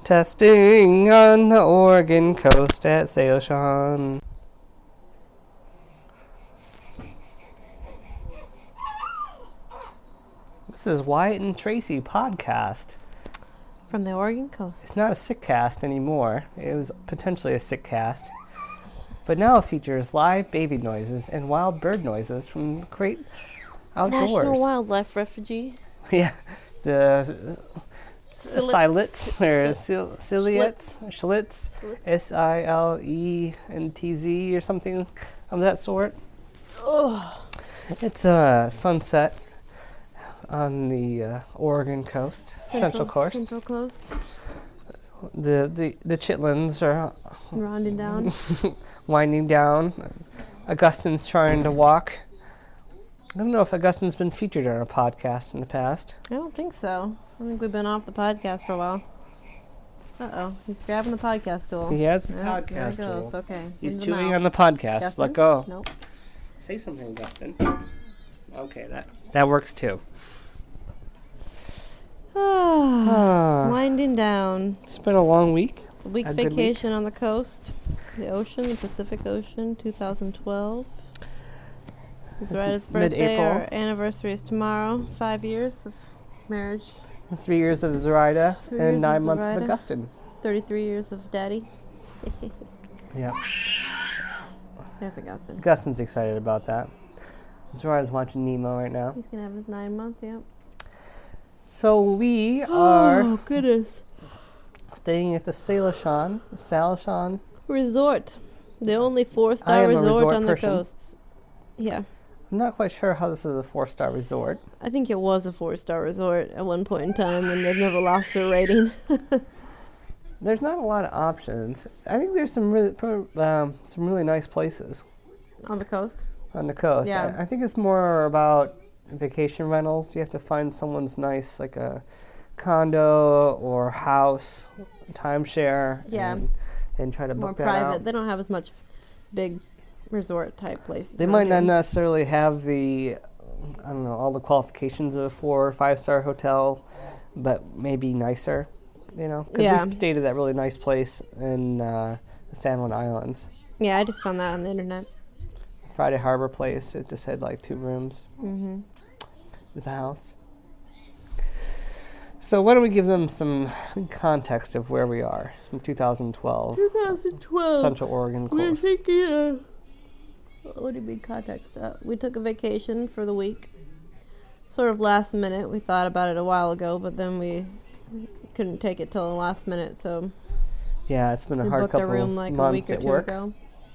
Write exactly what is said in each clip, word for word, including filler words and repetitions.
Testing on the Oregon coast at Salishan. This is Wyatt and Tracy podcast. From the Oregon coast. It's not a sick cast anymore. It was potentially a sick cast. But now it features live baby noises and wild bird noises from the great outdoors. National Wildlife Refuge. Yeah. The Silets or sil- Silets, Schlitz, S I L E N T Z or something of that sort. Oh. It's a sunset on the uh, Oregon coast, Central, Central Coast. Central Coast. The the the chitlins are rounding down, winding down. Augustine's trying to walk. I don't know if Augustine's been featured on a podcast in the past. I don't think so. I think we've been off the podcast for a while. Uh-oh. He's grabbing the podcast tool. He has the oh, podcast there he tool. goes. Okay. He's Into chewing the on the podcast. Justin? Let go. Nope. Say something, Augustine. Okay, that, that works too. Ah, winding down. It's been a long week. A week's A good vacation week. on the coast. The ocean, the Pacific Ocean, two thousand twelve. It's Zoraita's birthday. Mid-April. Our anniversary is tomorrow. Five years of marriage. Three years of Zoraida Three and years nine of months Zoraida. of Augustine. Thirty-three years of daddy. Yeah. There's Augustine. Augustine's excited about that. Zoraida's watching Nemo right now. He's gonna have his nine month, yeah. So we are Oh goodness. staying at the Salishan, Salishan. Resort. The only four I star am a resort, resort on person. the coast. Yeah. I'm not quite sure how this is a four-star resort. I think it was a four star resort at one point in time, and they've never lost their rating. There's not a lot of options. I think there's some really, pro- um, some really nice places On the coast. on the coast. Yeah. I, I think it's more about vacation rentals. You have to find someone's nice, like a condo or house, timeshare, Yeah. and, and try to More book that private. out. They don't have as much big resort type places. They around might not here. necessarily have the, I don't know, all the qualifications of a four or five star hotel, but maybe nicer, you know? Because Yeah. we stayed at that really nice place in uh, the San Juan Islands. Yeah, I just found that on the internet. Friday Harbor place. It just had like two rooms. Mm-hmm. It's a house. So why don't we give them some context of where we are in two thousand twelve, twenty twelve. Central Oregon We're coast. taking a. What do you mean context? Uh, we took a vacation for the week. Sort of last minute. We thought about it a while ago, but then we couldn't take it till the last minute, so Yeah, it's been a we hard booked a couple room like a months week or at two work. ago.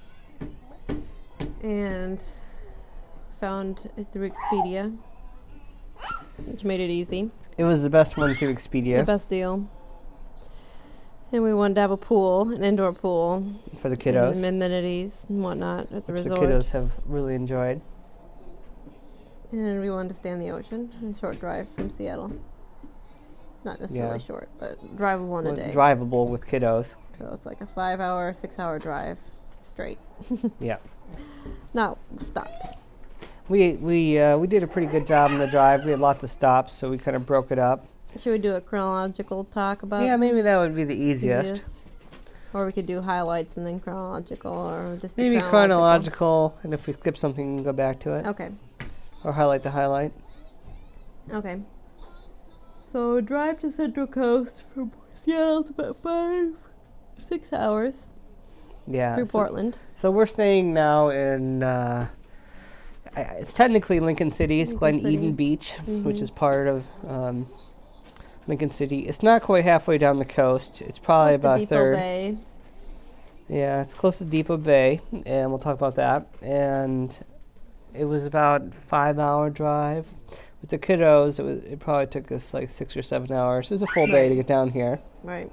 And found it through Expedia, which made it easy. It was the best one to Expedia The best deal. And we wanted to have a pool, an indoor pool, for the kiddos. and amenities and whatnot at the which the resort. kiddos have really enjoyed. And we wanted to stay on the ocean, a short drive from Seattle. Not necessarily Yeah. short, but drivable in Well, a day. drivable with kiddos. So it's like a five-hour, six-hour drive straight. Yeah. No stops. We we uh, we did a pretty good job on the drive. We had lots of stops, so we kind of broke it up. Should we do a chronological talk about? yeah, maybe that would be the easiest. easiest? Or we could do highlights and then chronological, or just do Maybe chronological, and if we skip something, go back to it. Okay. Or highlight the highlight. Okay. So drive to Central Coast from Seattle's about five, six hours Yeah. through so, Portland. so we're staying now in. Uh, I- it's technically Lincoln City. It's Glen Lincoln City. Eden Beach, which Mhm. is part of um, Lincoln City. It's not quite halfway down the coast. It's probably Close to about a Depot third. Bay. Yeah, it's close to Depot Bay, and we'll talk about that. And it was about five hour drive. With the kiddos, it was it probably took us like six or seven hours. It was a full day to get down here. Right.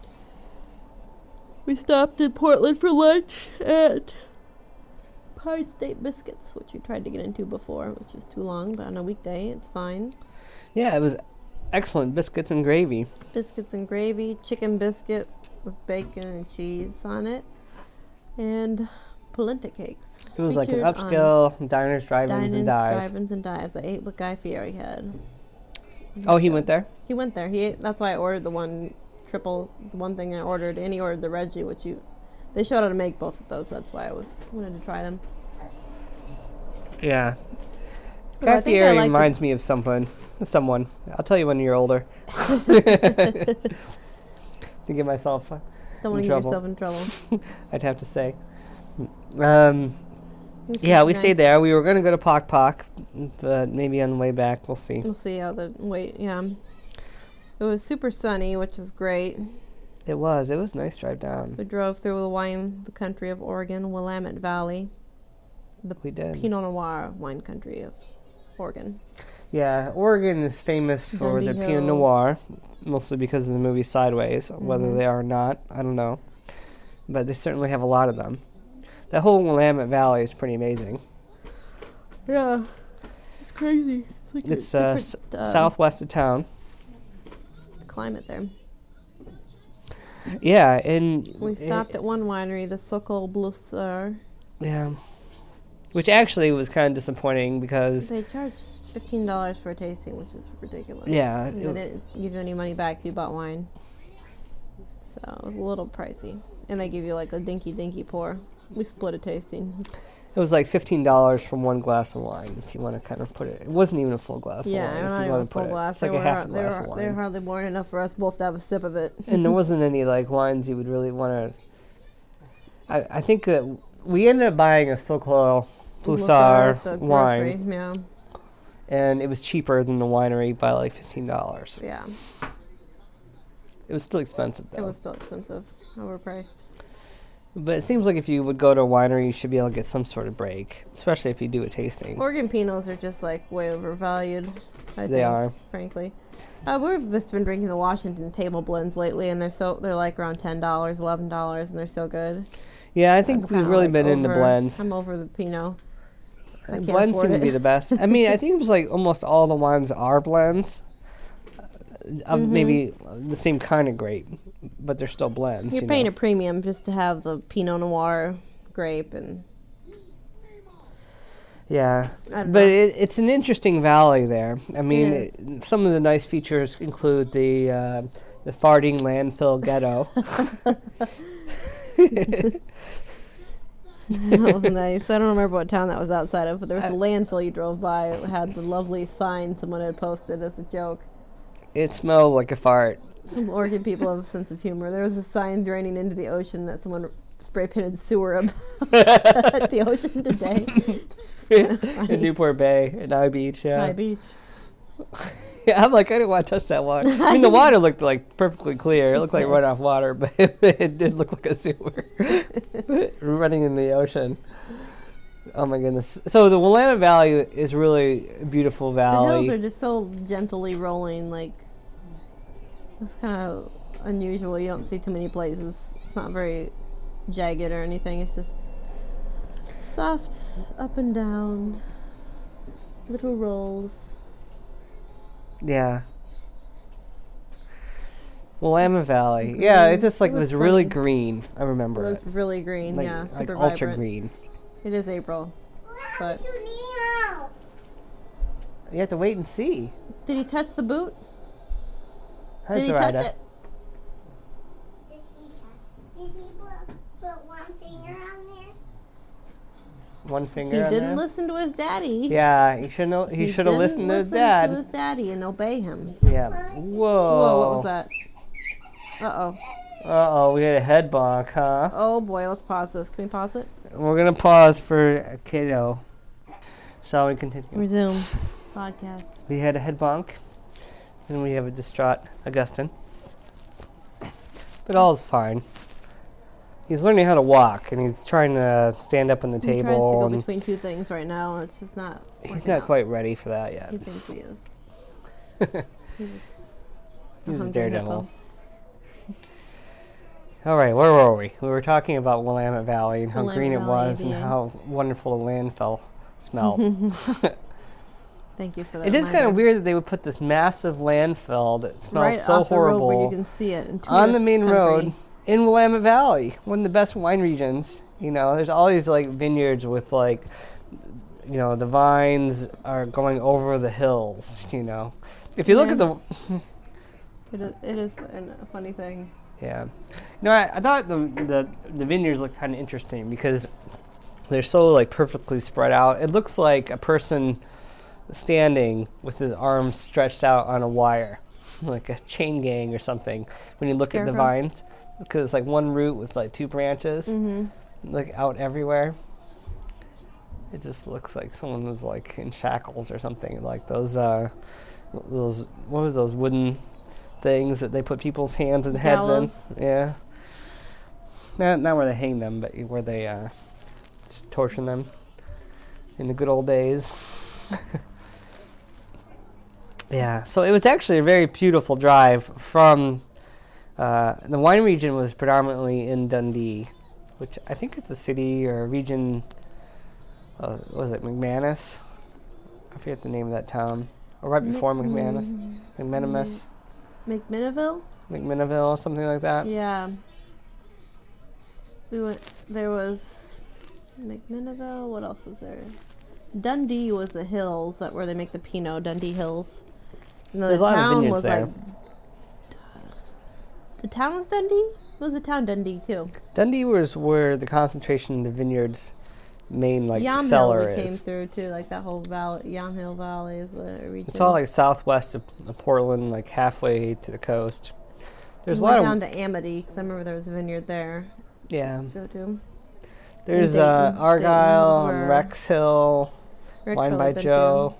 We stopped in Portland for lunch at Pine State Biscuits, which we tried to get into before. It was just too long, but on a weekday, it's fine. Yeah, it was excellent biscuits and gravy. Biscuits and gravy, chicken biscuit with bacon and cheese on it, and polenta cakes. It was like an Featured on upscale diners, drive-ins, Dine-ins, and dives. drive-ins, and dives. I ate what Guy Fieri had. Oh, he So- went there? He went there. He ate, that's why I ordered the one triple the one thing I ordered, and he ordered the Reggie, which you they showed how to make both of those. That's why I was wanted to try them. Yeah. But I Guy think I Fieri like reminds me of someone. Someone. I'll tell you when you're older. To get myself uh, Don't want in to get trouble. yourself in trouble. I'd have to say. Um, Which yeah, is we nice. stayed there. We were going to go to Pok Pok, but maybe on the way back, we'll see. We'll see how the wait. Yeah, it was super sunny, which was great. It was. It was a nice drive down. We drove through the wine, the country of Oregon, Willamette Valley, the We did. Pinot Noir wine country of Oregon. Yeah, Oregon is famous for Dundee their Pinot Hills. Noir, mostly because of the movie Sideways. Whether Mhm. they are or not, I don't know. But they certainly have a lot of them. That whole Willamette Valley is pretty amazing. Yeah, it's crazy. It's, like It's a uh, different, s- southwest of town. climate there. Yeah, and We it- stopped at one winery, the Sokol Blusar. yeah, which actually was kind of disappointing because They charged fifteen dollars for a tasting, which is ridiculous. yeah, And it- they didn't give you any money back if you bought wine. So it was a little pricey. And they give you like a dinky dinky pour. We split a tasting. it was like fifteen dollars for one glass of wine. If you want to kind of put it, it wasn't even a full glass. Yeah, of wine, if not you even wanna a put full it. glass. It's like they a were, half har- a they glass were, of they were wine. hardly more than enough for us both to have a sip of it. And there wasn't any like wines you would really want to. I, I think that we ended up buying a Sokol Blusar at the wine, grocery, Yeah, and it was cheaper than the winery by like fifteen dollars. yeah. It was still expensive It though. was still expensive. Overpriced. But it seems like if you would go to a winery, you should be able to get some sort of break, especially if you do a tasting. Oregon Pinots are just like way overvalued. I They think, are. frankly. Uh, we've just been drinking the Washington table blends lately, and they're so they're like around ten dollars, eleven dollars, and they're so good. Yeah, I I'm think we've kinda, really like, been into over- blends. I'm over the Pinot. I Uh, can't blends afford seem to be it. the best. I mean, I think it was like almost all the wines are blends. Uh, Mhm. Maybe the same kind of grape, but they're still blends. You're you paying know? a premium just to have the Pinot Noir grape, and Yeah, I don't but know. it, it's an interesting valley there. I mean, is. it- some of the nice features include the uh, the farting landfill ghetto. that was nice. I don't remember what town that was outside of, but there was I- a landfill you drove by. It had the lovely sign someone had posted as a joke. It smelled like a fart. Some Oregon people have a sense of humor. There was a sign draining into the ocean that someone spray painted sewer ab- at the ocean today. In Newport Bay, at Eye Beach. Yeah. High Beach. Yeah, I'm like, I didn't want to touch that water. I mean, the water looked like perfectly clear. It looked like Yeah. runoff water, but it did look like a sewer running in the ocean. Oh my goodness! So the Willamette Valley is really a beautiful The valley. hills are just so gently rolling, like it's kind of unusual. You don't see too many places. It's not very jagged or anything. It's just soft up and down, little rolls. Yeah. Willamette Valley. Yeah, it Green. just like It was was really funny. green. I It remember was it. really green, Like, yeah, like super ultra vibrant. green. It is April, but You have to wait and see. did he touch the boot? That's Did he all right. touch uh, it? Did he, did he put, put one finger on there? One finger. He on didn't there. listen to his daddy. Yeah, he should know. He, should have didn't listened to his listen dad. To his daddy and obey him. Yeah. Whoa. Whoa, what was that? Uh oh. Uh oh, we had a head bonk, huh? Oh boy, let's pause this. Can we pause it? We're gonna pause for a kiddo. Shall we continue? Resume podcast. We had a head bonk, and we have a distraught Augustine. But all's fine. He's learning how to walk, and he's trying to stand up on the He tries to table, go and between two things right now, and it's just not. he's working not out. quite ready for that yet. He thinks he is. He's, He's a hungry daredevil. hippo. All right, where were we? We were talking about Willamette Valley and how Willamette green it Valley, was and yeah. how wonderful the landfill smelled. Thank you for that. It is kind of reminder. weird that they would put this massive landfill that smells right so off the road where you horrible can see it in on the tourist main country. road in Willamette Valley, one of the best wine regions. You know, there's all these like vineyards with like, you know, the vines are going over the hills. You know, if you look Yeah. at the It is, it is an- a funny thing. Yeah. No, I, I thought the, the the vineyards look kind of interesting because they're so like perfectly spread out. It looks like a person standing with his arms stretched out on a wire, like a chain gang or something. When you look at the Scarecrow. vines, because it's like one root with like two branches, Mm-hmm. like out everywhere. It just looks like someone was like in shackles or something. Like those, uh, those what was those wooden things that they put people's hands and heads Gallows. in? Yeah. Not not where they hang them, but where they uh, s- torture them in the good old days. Yeah. So it was actually a very beautiful drive from. Uh, the wine region was predominantly in Dundee, which I think it's a city or a region. Uh, what was it McManus? I forget the name of that town. Or right before McManus, McMenamus, McMinnville? McMinnville, or something like that. Yeah. We went. There was McMinnville. What else was there? Dundee was the hills that where they make the Pinot. Dundee Hills. And There's a the lot of town vineyards was there. like. The town was Dundee. Was the town Dundee too? Dundee was where the concentration of the vineyards main like Yamhill cellar we came is. through too, like that whole valley. Yamhill Valley is the region. It's all like southwest of, of Portland, like halfway to the coast. There's we a lot went of down to Amity because I remember there was a vineyard there. yeah. To go to. There's Dayton. uh, Dayton Argyle, was and where- Rex Hill, Rick's Wine Hill by I've been to. Joe.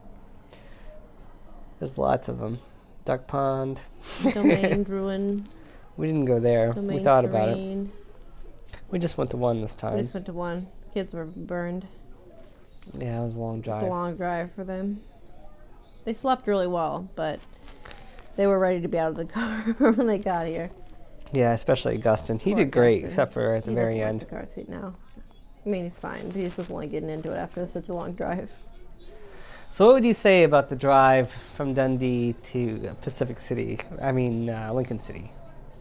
There's lots of them. Duck Pond. Domain Ruin. We didn't go there. Domain we thought about it. Serene. We just went to one this We time. just went to one. Kids were burned. Yeah, it was a long It's drive. a long drive for them. They slept really well, but they were ready to be out of the car when they got here. Yeah, especially Augustin. He Poor did great, Augustin. except for at the He very doesn't end. like the car seat now. I mean, he's fine, but he's just only getting into it after such a long drive. So, what would you say about the drive from Dundee to uh, Pacific City? I mean, uh, Lincoln City.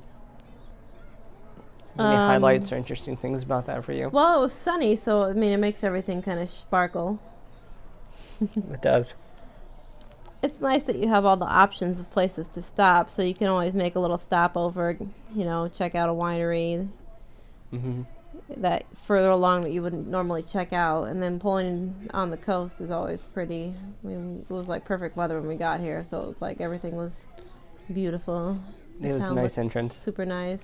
Any Um, highlights or interesting things about that for you? Well, it was sunny, so I mean, it makes everything kind of sparkle. It does. It's nice that you have all the options of places to stop, so you can always make a little stopover, you know, check out a winery hmm that further along that you wouldn't normally check out. And then pulling on the coast is always pretty. I mean, it was like perfect weather when we got here, so it was like everything was beautiful. It was a town nice looked entrance. Super nice.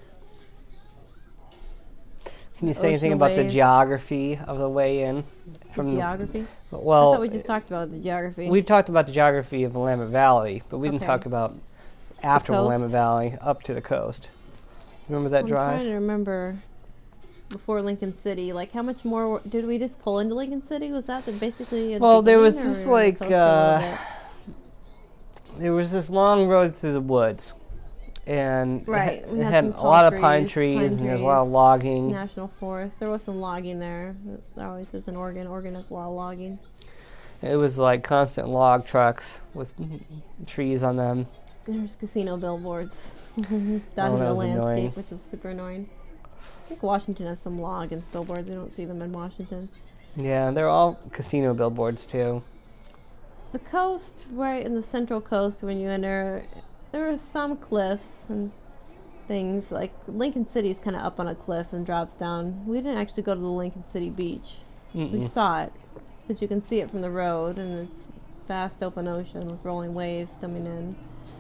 Can you say anything ocean about the waves. geography of the way in? The geography? Well, I thought we just talked about the geography. we talked about the geography of Willamette Valley, but we didn't Okay. talk about after coast? Willamette Valley up to the coast. Remember that I'm drive? trying to remember before Lincoln City. Like, how much more w- did we just pull into Lincoln City? Was that the basically? at the Well, there was beginning, or just we were on the like, coast for a little uh, bit? There was this long road through the woods, and it Right, had, we it had had some a tall lot of pine trees, trees, pine and there's a lot of trees. logging. National Forest. There was some logging there. There always is in Oregon. Oregon has a lot of logging. It was like constant log trucks with trees on them. There's casino billboards down Oh, in that the was landscape, annoying. which is super annoying. I think Washington has some log and billboards. We don't see them in Washington. Yeah, they're all casino billboards too. The coast, right in the central coast, when you enter, there are some cliffs and things. Like Lincoln City is kind of up on a cliff and drops down. We didn't actually go to the Lincoln City beach. We Mm-mm. saw it, but you can see it from the road, and it's vast open ocean with rolling waves coming in.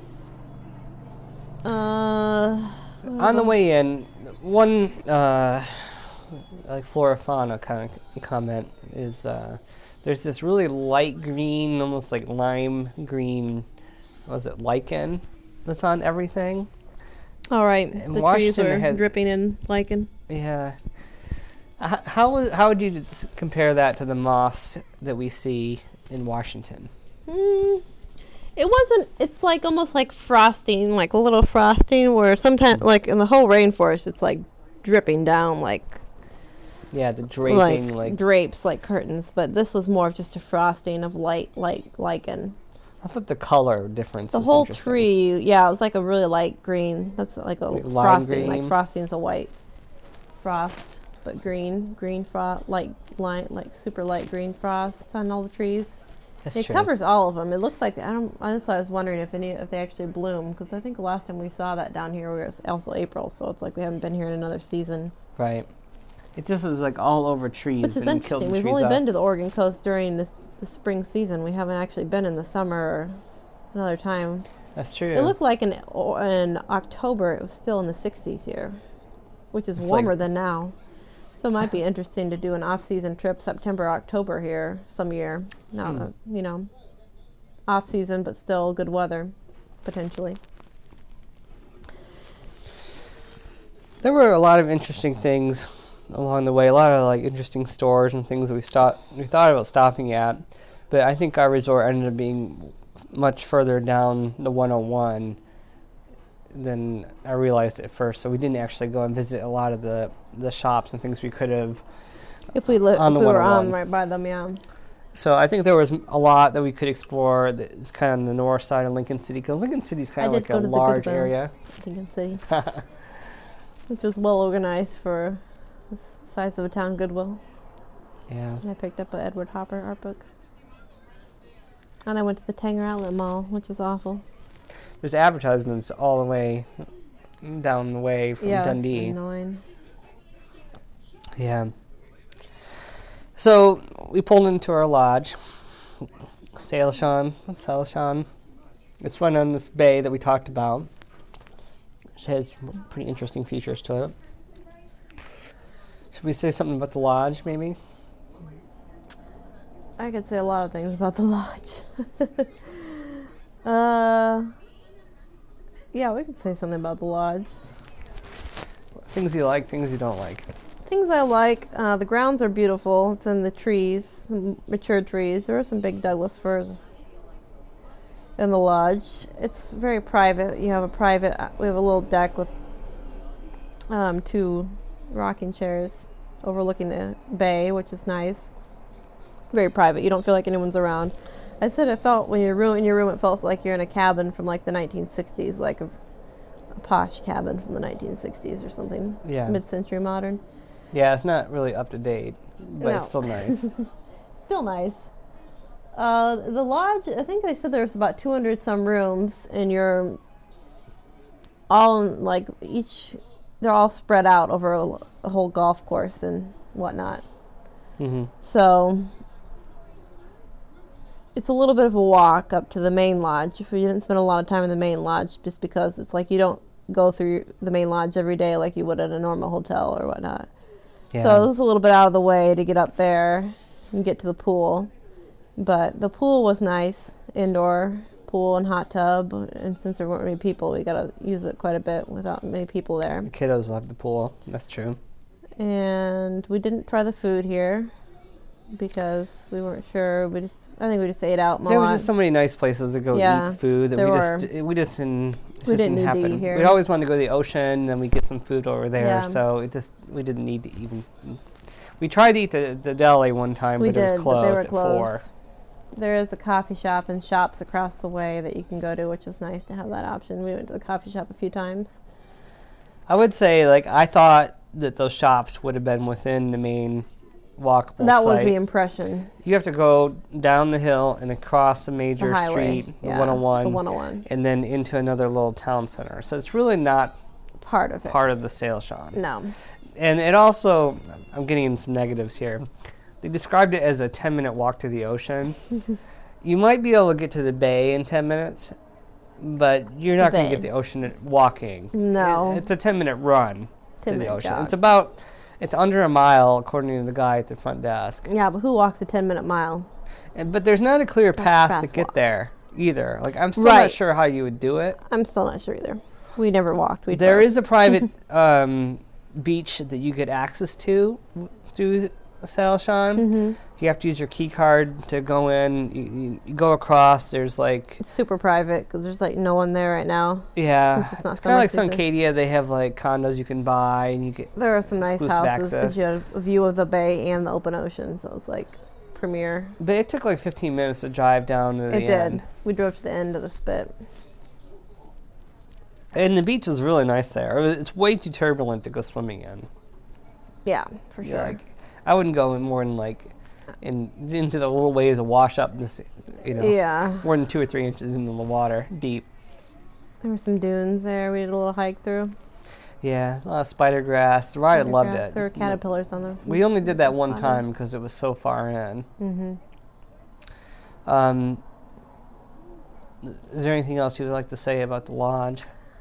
Uh, On the way in, one uh, like flora fauna kind of comment is uh, there's this really light green, almost like lime green, what was it, lichen that's on everything. all right, in the trees Washington are has- dripping in lichen. Yeah. H- How would how would you s- compare that to the moss that we see in Washington? Mm, it wasn't. It's like almost like frosting, like a little frosting, where sometimes, like in the whole rainforest, it's like dripping down, like Yeah, the draping, like, like, drapes, like curtains. But this was more of just a frosting of light, light lichen. I thought the color difference. The is whole interesting. tree, yeah, it was like a really light green. That's like a Like lime frosting. green? Like frosting is a white frost, but green, green frost, like light, like super light green frost on all the trees. That's It true. covers all of them. It looks like I don't. I just I was wondering if any if they actually bloom because I think the last time we saw that down here was also April, so it's like we haven't been here in another season. Right. It just was like all over trees. Which is and killed interesting. the We've trees only off. been to the Oregon coast during this the spring season. We haven't actually been in the summer or another time. That's true. It looked like in o- in October it was still in the sixties here, which is It's warmer like- than now. So it might be interesting to do an off-season trip September, October here some year. Now, Hmm. uh, you know, off-season but still good weather, potentially. There were a lot of interesting things along the way. A lot of like interesting stores and things that we stopped. We thought about stopping at, but I think our resort ended up being much further down the one oh one than I realized at first. So we didn't actually go and visit a lot of the the shops and things we could have. If we li- On if the we were one oh one. on right by them, yeah. So I think there was a lot that we could explore. That is kind of on the north side of Lincoln City, because Lincoln City is kind I of did like go a to the large Goodwill. area. Lincoln City, which was well organized for the s- size of a town. Goodwill, Yeah. and I picked up a Edward Hopper art book. And I went to the Tanger Outlet Mall, which was awful. There's advertisements all the way down the way from yeah, Dundee. annoying. Yeah. So we pulled into our lodge, Salishan, Salishan. It's run on this bay that we talked about. It has pretty interesting features to it. Should we say something about the lodge, maybe? I could say a lot of things about the lodge. uh, yeah, we could say something about the lodge. Things you like, things you don't like. Things I like, uh, the grounds are beautiful. It's in the trees, some mature trees. There are some big Douglas firs in the lodge. It's very private. You have a private, uh, we have a little deck with um, two rocking chairs overlooking the bay, which is nice. Very private. You don't feel like anyone's around. I said it felt, when you're room, in your room, it felt like you're in a cabin from like the nineteen sixties, like a, a posh cabin from the nineteen sixties or something. Yeah. Mid-century modern. Yeah, it's not really up to date, but No. it's still nice. Still nice. Uh, the lodge, I think they said there's about two hundred some rooms, and you're all in, like each, they're all spread out over a, a whole golf course and whatnot. hmm So it's a little bit of a walk up to the main lodge. We didn't spend a lot of time in the main lodge just because it's like you don't go through the main lodge every day like you would at a normal hotel or whatnot. Yeah. So it was a little bit out of the way to get up there and get to the pool. But the pool was nice, indoor pool and hot tub. And since there weren't many people, we got to use it quite a bit without many people there. The kiddos love the pool. That's true. And we didn't try the food here because we weren't sure. We just, I think we just ate out. There was Milan. just so many nice places to go Yeah, eat food that there we just were. we just didn't. It We just didn't didn't need to happen. eat here. We'd always wanted to go to the ocean, then we get some food over there. Yeah. So it just we didn't need to even. We tried to eat the the deli one time, we but did, it was but they closed were at closed. four. There is a coffee shop and shops across the way that you can go to, which was nice to have that option. We went to the coffee shop a few times. I would say, like, I thought that those shops would have been within the main walkable That site. was the impression. You have to go down the hill and across the The major highway, street, yeah, the one oh one, the one oh one, and then into another little town center. So it's really not part of it. part of the Salishan. No, And it also, I'm getting some negatives here. They described it as a ten minute walk to the ocean. You might be able to get to the bay in ten minutes, but you're not going to bay. get the ocean walking. No. It- it's a ten minute run to ten the minute ocean. jog. It's about, it's under a mile according to the guy at the front desk. Yeah, but who walks a ten minute mile? And- But there's not a clear That's path to fast get walk. there either. Like, I'm still Right. not sure how you would do it. I'm still not sure either. We never walked. We There drove. is a private um, beach that you get access to w- through Salishan. Mm-hmm. You have to use your key card to go in. You, you, you go across. There's like, It's super private because there's like no one there right now. yeah, Since it's not kind of like summer season. Suncadia. They have like condos you can buy, and you get. There are some nice Exclusive houses access. because you had a view of the bay and the open ocean, so it's like premier. But it took like fifteen minutes to drive down to the It did. end. We drove to the end of the spit. And the beach was really nice there. It was- It's way too turbulent to go swimming in. Yeah, for Yeah, sure. Like, I wouldn't go in more than like in into the little waves of wash up. This, you know, Yeah. more than two or three inches into the water, deep. There were some dunes there. We did a little hike through. Yeah, a lot of spider grass. The ride, I loved Grass. it. There were caterpillars on the. We only did that one spotted. time because it was so far in. Mm-hmm. Um, is there anything else you would like to say about the lodge?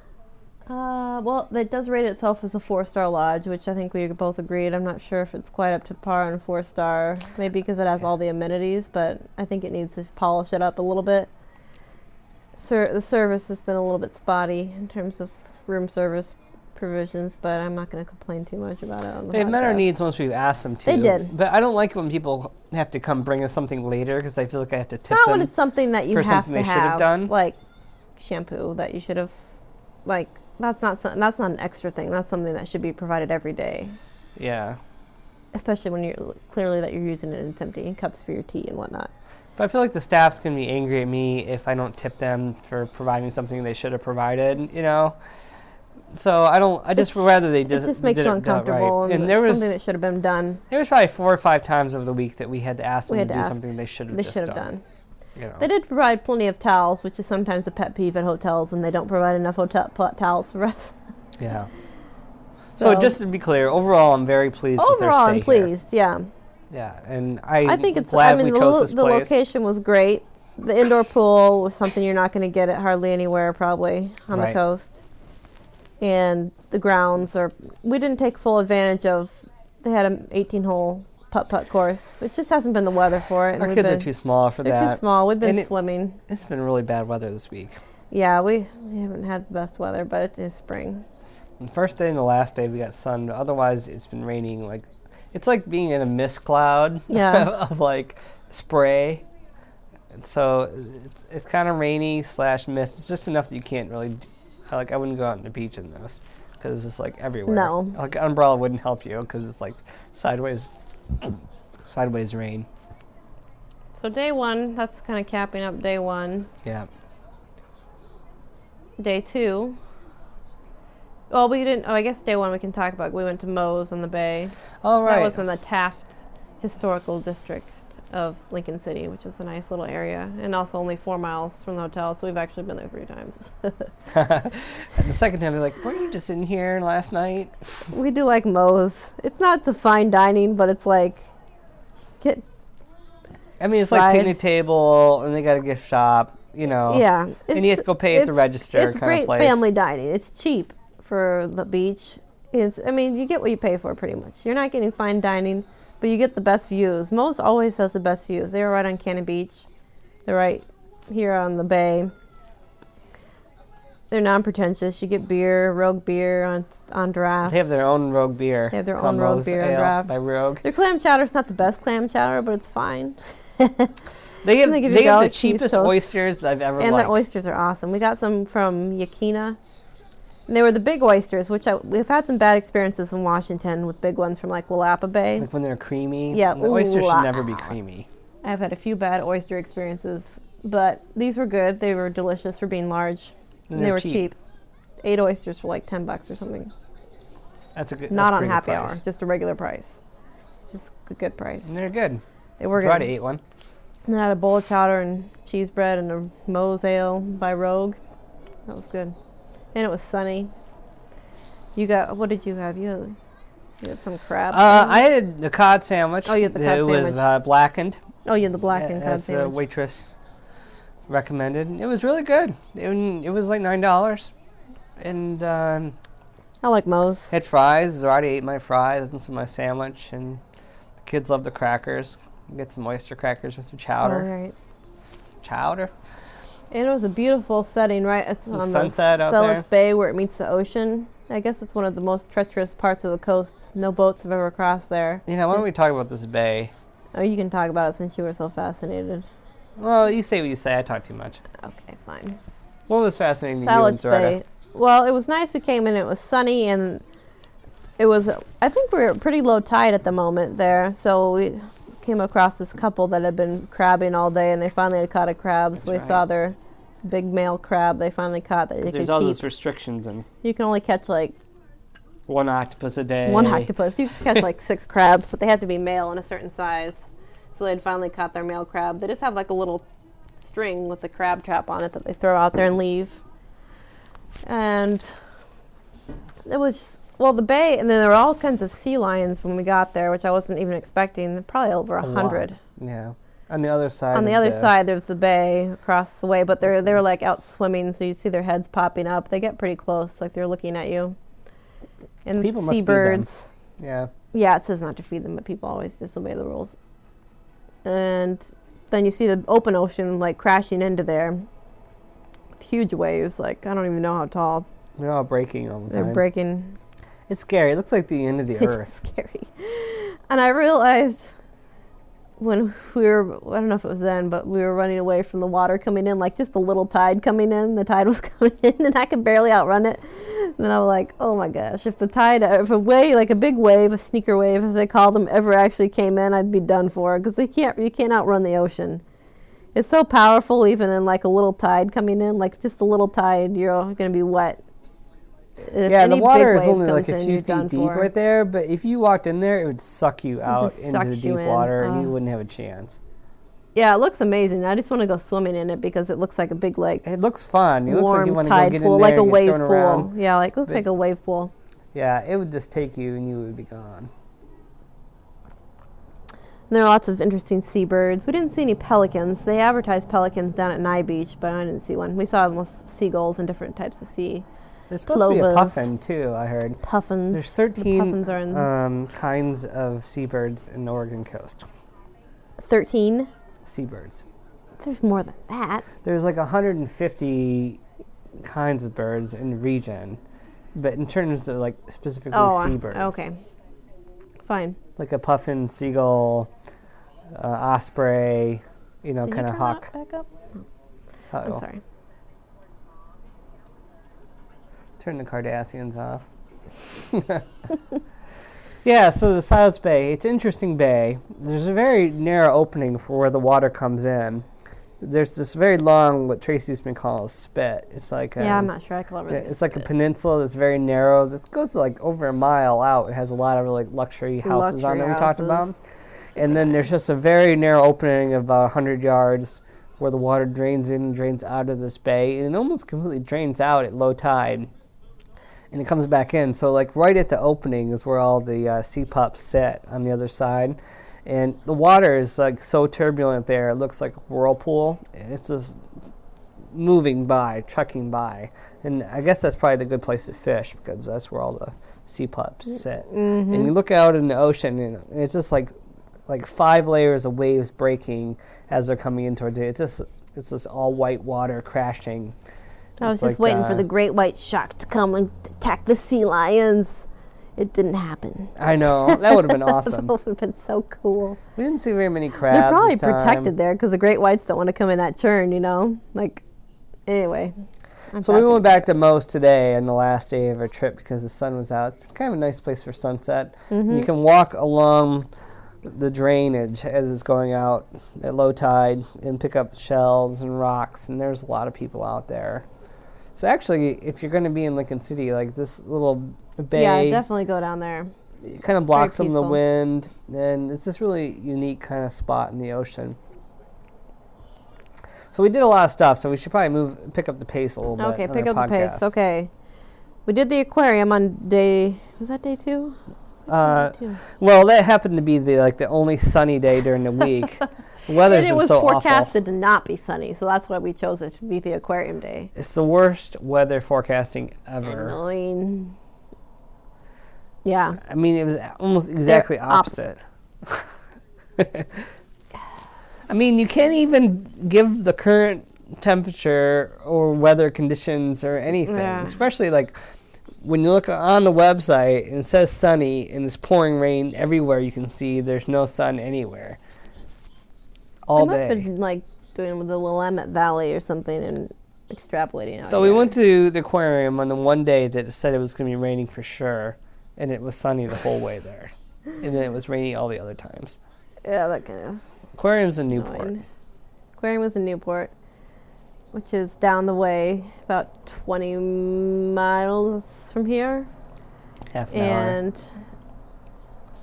Uh, well, it does rate itself as a four-star lodge, which I think we both agreed. I'm not sure if it's quite up to par on four-star, maybe because it has all the amenities, but I think it needs to polish it up a little bit. Sir, the service has been a little bit spotty in terms of room service provisions, but I'm not going to complain too much about it on the They've met our podcast. needs once we've asked them to. They did. But I don't like it when people have to come bring us something later because I feel like I have to tip Not them. when it's something that you for have something to they should have have, done. like shampoo that you should have, like that's not some, that's not an extra thing. That's something that should be provided every day, Yeah. especially when you're clearly that you're using it and it's empty, cups for your tea and whatnot. But I feel like the staff's going to be angry at me if I don't tip them for providing something they should have provided, you know? So I don't, I just It's- would rather they It just just makes did you it done uncomfortable, right. and, And there it's was, something that should have been done. there was probably four or five times over the week that we had to ask We them had to to do ask. something they should have They just should have done. done. You know? They did provide plenty of towels, which is sometimes a pet peeve at hotels when they don't provide enough hotel pl- towels for us. Yeah. So, So- just to be clear, overall, I'm very pleased with their Overall, stay I'm here. pleased. Yeah, Yeah, and I, I think it's. glad I mean, we the, chose lo- this the place. location was great. The indoor pool was something you're not going to get at hardly anywhere, probably on Right. the coast. And the grounds are. We didn't take full advantage of. They had an eighteen-hole putt-putt course. It just hasn't been the weather for it. and Our we've kids been, are too small for They're that. too small. We've been And it- swimming. It's been really bad weather this week. Yeah, we, we haven't had the best weather, but it is spring. The first day and the last day we got sun, but otherwise it's been raining. Like, it's like being in a mist cloud Yeah. of like spray. And so it's it's kind of rainy slash mist. It's just enough that you can't really. D- I, like I wouldn't go out on the beach in this because it's like everywhere. No. Like an umbrella wouldn't help you because it's like sideways, sideways rain. So day one, that's kind of capping up day one. Yeah. Day two. Well, we didn't. Oh, I guess day one we can talk about. We went to Moe's on the Bay. All right. That was in the Taft Historical District of Lincoln City, which is a nice little area, and also only four miles from the hotel. So we've actually been there three times. And the second time they're like, "Weren't you just in here last night?" We do like Moe's. It's not the fine dining, but it's like get I mean, it's Fried. like picnic table, and they got a gift shop. You know. yeah. And you have to go pay at the it's- register It's kind great of place. family dining. It's cheap for the beach. It's, I mean, you get what you pay for pretty much. You're not getting fine dining, but you get the best views. Moe's always has the best views. They're right on Cannon Beach. They're right here on the bay. They're non-pretentious. You get beer, Rogue beer on on draft. They have their own Rogue beer. They have their called own Rogue Moe's beer on Ale draft. by Rogue. Their clam chowder's not the best clam chowder, but it's fine. They have They give you they have the garlic cheese cheapest toast. oysters that I've ever And liked. the oysters are awesome. We got some from Yakina. And they were the big oysters, which I, we've had some bad experiences in Washington with big ones from like Willapa Bay. Like when they're creamy. Yeah, And the oysters ooh, should never be ah. creamy. I've had a few bad oyster experiences, but these were good. They were delicious for being large. And And they they're were cheap. cheap. Eight oysters for like ten bucks or something. That's a good. Not that's a on pretty good happy price. hour, just a regular price. Just a good price. And they're good. They were So I'd good. ate one. And I had a bowl of chowder and cheese bread and a Moe's Ale by Rogue. That was good. And it was sunny. You got, what did you have? You had, you had some crab. Uh, thing? I had the cod sandwich. Oh, you had the cod It was sandwich. uh, blackened. oh, you had the blackened uh, cod as the sandwich. waitress recommended. It was really good. It, it was like nine dollars, and um, I like Moe's. had fries. I already ate my fries and some of my sandwich, and the kids love the crackers. Get some oyster crackers with the chowder. All right. Chowder. And it was a beautiful setting, right? It's The on sunset the out Sellett's there. Bay where it meets the ocean. I guess it's one of the most treacherous parts of the coast. No boats have ever crossed there. You know, why don't we talk about this bay? Oh, you can talk about it since you were so fascinated. Well, you say what you say. I talk too much. Okay, fine. What was fascinating to you and Salad Soretta? Bay. Well, it was nice. We came in. It was sunny, and it was. I think we were pretty low tide at the moment there. So we came across this couple that had been crabbing all day, and they finally had caught a crab. That's so we right. saw their big male crab. They finally caught that they There's could all keep. those restrictions and You can only catch like one octopus a day. one octopus. You can catch like six crabs, but they have to be male and a certain size. So they'd finally caught their male crab. They just have like a little string with a crab trap on it that they throw out there and leave. And it was, well, the bay, and then there were all kinds of sea lions when we got there, which I wasn't even expecting. Probably over a A hundred. lot. Yeah. On the other side. On the of other side, there's the bay across the way, but they're they were like out swimming, so you see their heads popping up. They get pretty close, like they're looking at you. And People must feed them. seabirds. Yeah. Yeah, it says not to feed them, but people always disobey the rules. And then you see the open ocean like crashing into there. Huge waves, like I don't even know how tall. They're all breaking all the They're time. breaking. It's scary. It looks like the end of the earth. It's scary. And I realized when we were, I don't know if it was then, but we were running away from the water coming in, like just a little tide coming in. The tide was coming in, and I could barely outrun it. And then I was like, oh my gosh, if the tide, if a wave, like a big wave, a sneaker wave, as they call them, ever actually came in, I'd be done for, because they can't, you can't outrun the ocean. It's so powerful, even in like a little tide coming in, like just a little tide, you're going to be wet. If Yeah, the any water big is wave only like comes a in, few you're feet done deep for. right there, but if you walked in there, it would suck you out just into the sucks deep you in. water, and you Oh. wouldn't have a chance. Yeah, it looks amazing. I just want to go swimming in it because it looks like a big, like, It looks fun. It looks like you warm want to go tide get pool, in there like a and get wave thrown pool. around. Yeah, like looks But- like a wave pool. Yeah, it would just take you, and you would be gone. And there are lots of interesting seabirds. We didn't see any pelicans. They advertised pelicans down at Nye Beach, but I didn't see one. We saw most seagulls and different types of sea. There's supposed to be a Plovers. puffin too. I heard. Puffins. There's The thirteen puffins are in um, kinds of seabirds in the Oregon coast. thirteen. Seabirds. There's more than that. There's like one hundred fifty kinds of birds in the region, but in terms of like specifically Oh, uh, seabirds. okay. Fine. Like a puffin, seagull, uh, osprey, you know, Can kind you of turn hawk. that back up? Uh-oh. I'm sorry. Turn the Cardassians off. Yeah, so the Silas Bay, it's an interesting bay. There's a very narrow opening for where the water comes in. There's this very long, what Tracy's been calling a spit. It's like Yeah, I'm um, not sure I can ever. yeah, it's like a peninsula that's very narrow. This goes like over a mile out. It has a lot of like luxury houses on it. Luxury We talked about. houses. And then there's just a very narrow opening of about one hundred yards where the water drains in and drains out of this bay. And it almost completely drains out at low tide. And it comes back in. So like right at the opening is where all the uh, sea pups sit on the other side. And the water is like so turbulent there. It looks like a whirlpool. It's just moving by, trucking by. And I guess that's probably the good place to fish because that's where all the sea pups sit. Mm-hmm. And you look out in the ocean and it's just like like five layers of waves breaking as they're coming in towards it. It's just it's just all white water crashing. I was It's just like, waiting for uh, the great white shark to come and attack the sea lions. It didn't happen. I know. That would have been That awesome. would have been so cool. We didn't see very many crabs. They're probably this time. protected there because the great whites don't want to come in that churn, you know? Like, anyway. I'm So we went fascinated. back to Moe's today on the last day of our trip because the sun was out. It's kind of a nice place for sunset. And you Mhm. can walk along the drainage as it's going out at low tide and pick up shells and rocks, and there's a lot of people out there. So actually, if you're going to be in Lincoln City, like this little bay, Yeah, definitely go down there. it kind of It's very blocks some of the peaceful. wind, and it's this really unique kind of spot in the ocean. So we did a lot of stuff, so we should probably move, pick up the pace a little bit. Okay, on pick our up the pace. podcast. Okay. We did the aquarium on day, was that day two? Uh, Day two. well, that happened to be the like the only sunny day during the week. The weather's And it been was so forecasted awful. to not be sunny, so that's why we chose it to be the aquarium day. It's the worst weather forecasting ever. Annoying. Yeah. I mean, it was almost exactly opposite. opposite. I mean, you can't even give the current temperature or weather conditions or anything, Yeah. especially like when you look on the website and it says sunny and it's pouring rain everywhere. You can see there's no sun anywhere all They must day. have been like doing with the Willamette Valley or something and extrapolating out So we here. went to the aquarium on the one day that it said it was going to be raining for sure, and it was sunny the whole way there, and then it was rainy all the other times. Yeah, that kind of Aquarium's in Newport. annoying. Aquarium was in Newport, which is down the way, about twenty miles from here. Half an hour. And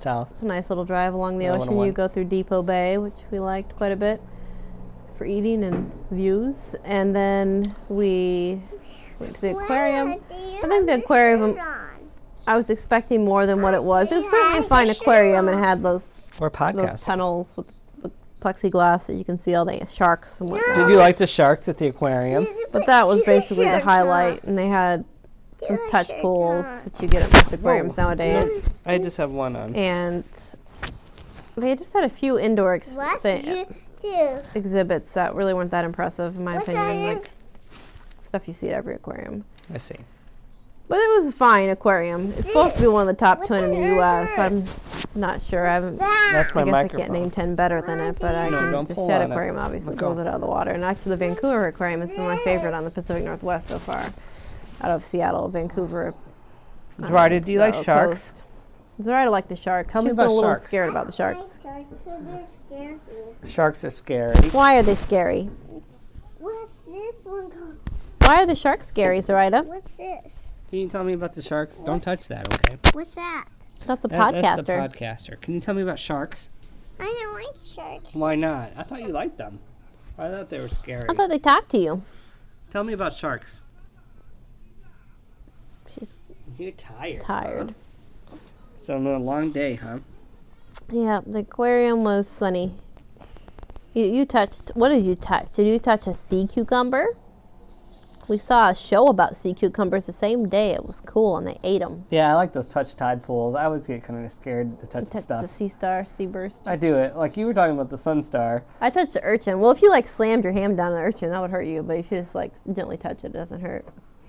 south. It's a nice little drive along the Yeah, ocean. one oh You one. go through Depot Bay, which we liked quite a bit for eating and views. And then we went to the aquarium. I think the aquarium, I was expecting more than what it was. It was certainly a fine aquarium and had those, Or those podcast. tunnels with the plexiglass that you can see all the sharks and whatnot. Did you like the sharks at the aquarium? But that was basically the highlight. And they had some touch pools, which you get at most aquariums Whoa. nowadays. I just have one on. And they just had a few indoor ex- What's thi- you too? exhibits that really weren't that impressive, in my What's opinion. on your- Like stuff you see at every aquarium. I see. But it was a fine aquarium. It's supposed to be one of the top What's ten in on the your U S. shirt? I'm not sure. I haven't. That's my I guess microphone. I can't name ten better than it, but I No, can. don't The pull Shed on it. Aquarium obviously Let go. pulls it out of the water, and actually the Vancouver Aquarium has been my favorite on the Pacific Northwest so far, out of Seattle, Vancouver. Zoraida, do you like the sharks? coast. Zoraida liked the sharks. Tell me She's about been a little sharks. scared about the sharks. I like sharks 'cause they're scary. Sharks are scary. Why are they scary? What's this one called? Why are the sharks scary, Zoraida? What's this? Can you tell me about the sharks? Don't touch that, okay? What's that? That's a That- That's the podcaster. podcaster. Can you tell me about sharks? I don't like sharks. Why not? I thought you liked them. I thought they were scary. I thought they talked to you. Tell me about sharks. She's You're tired. tired. It's been a long day, huh? Yeah, the aquarium was sunny. You, you touched, what did you touch? Did you touch a sea cucumber? We saw a show about sea cucumbers the same day. It was cool, and they ate them. Yeah, I like those touch tide pools. I always get kind of scared to touch the Touched the stuff. sea star, sea burst. I do it. Like you were talking about the sun star. I touched the urchin. Well, if you like slammed your hand down the urchin, that would hurt you. But if you just like gently touch it, it doesn't hurt.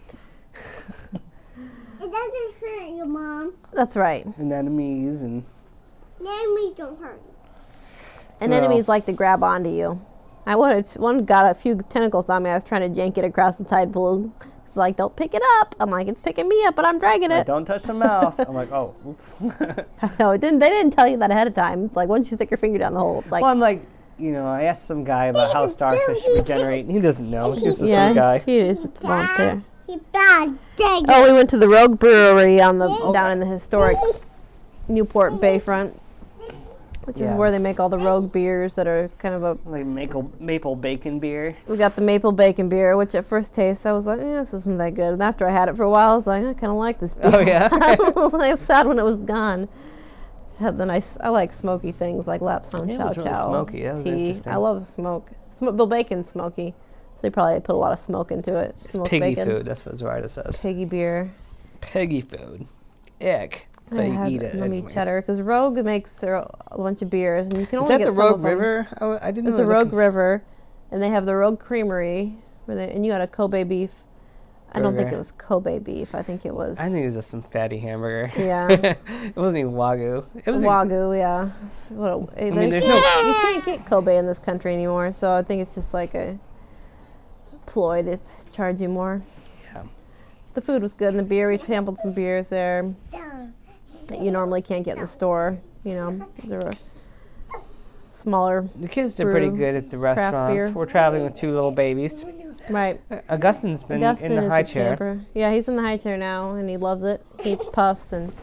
It doesn't hurt you, Mom. That's right. Anemones and Enemies don't hurt you. And Well- enemies like to grab onto you. I wanted to, one got a few tentacles on me. I was trying to jank it across the tide pool. It's like, don't pick it up. I'm like, it's picking me up, but I'm dragging like, it. don't touch the mouth. I'm like, oh, oops. No, it didn't. They didn't tell you that ahead of time. It's like once you stick your finger down the hole, it's like, well, I'm like, you know, I asked some guy about how starfish regenerate, and he doesn't know. He's just yeah, some guy. he is just a volunteer. He bad. Dang. Oh, we went to the Rogue Brewery on the down in the historic Newport Bayfront, which Yeah. is where they make all the Rogue beers that are kind of a. Like maple maple bacon beer. We got the maple bacon beer, which at first taste I was like, eh, this isn't that good. And after I had it for a while, I was like, I kind of like this beer. Oh, yeah? I was like, sad when it was gone. Had the nice. I like smoky things like Lapsang It Chow was really Chow smoky. That was tea. interesting. I love smoke. Sm- the bacon's smoky. They probably put a lot of smoke into it. Smoked Piggy bacon. food. That's what Zoraida says. Piggy beer. Piggy food. Ick. But I you had eat it let me anyways. cheddar because Rogue makes their, a bunch of beers and you can Is only that get the some Rogue of them. River? I, w- I didn't It's know a there was Rogue River, and they have the Rogue Creamery, where they, and you had a Kobe beef. I don't think Burger. it was Kobe beef. I think it was. I think it was just some fatty hamburger. Yeah. It wasn't even Wagyu. It was a- Wagyu, yeah. What a, I mean, there's no. you can't get Kobe in this country anymore, so I think it's just like a ploy to charge you more. Yeah. The food was good, and the beer, we sampled some beers there Down. that you normally can't get in the store. You know, there were smaller, The kids did pretty brew, good at the craft restaurants. beer. We're traveling with two little babies. right. Uh, Augustine's been Augustine in the is high a chair. camper. Yeah, he's in the high chair now, and he loves it. He eats puffs, and